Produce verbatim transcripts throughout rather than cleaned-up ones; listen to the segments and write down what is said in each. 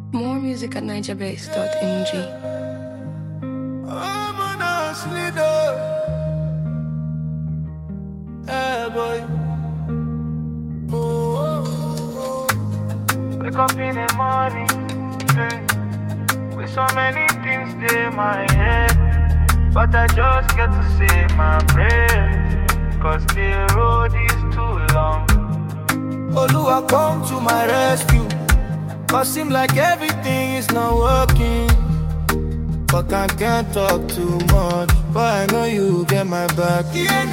More music at niger base dot n g. I'm an ashley dog. Hey boy. Oh, oh, oh. Wake up in the morning, eh, with so many things in my head, but I just get to say my prayers, cause the road is too long. Oluwa, come to my rescue, cause seem like everything is not working. But I can't talk too much, but I know you get my back.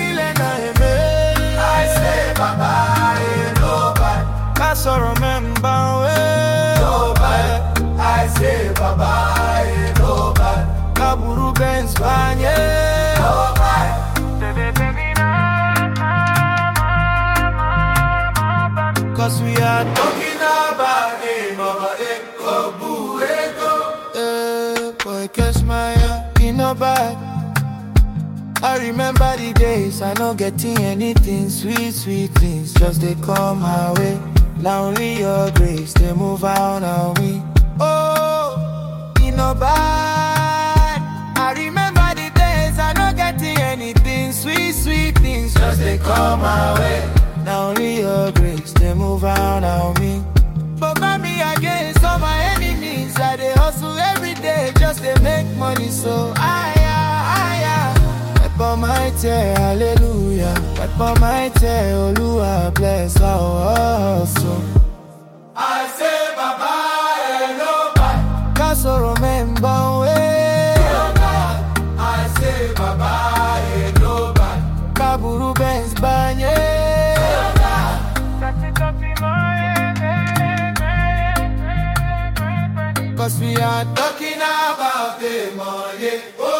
I say bye bye, no bye. That's all remember, no bye. I say bye bye, no bye. Kaburu Ben Spanye, no bye. Cause we are talking about it, mama, eko, boo, eko. Eh, boy, catch my eye, in a bag. I remember the days I not getting anything, sweet, sweet things, just they come my way. Now only your grace, they move out on me. Oh, in a bag. I remember the days I not getting anything, sweet, sweet things, just they come my way. Now only your grace, they move out on me. But by me against all my enemies, I they hustle every day just to make money, so I, I, I. Wipe my tear, hallelujah. Wipe my tear, Oluwa, bless our hustle. I say bye bye, no bye. Cause I remember way. No bye. I say bye bye, no bye. Kaburu Benz Banye. Cause we are talking about the money.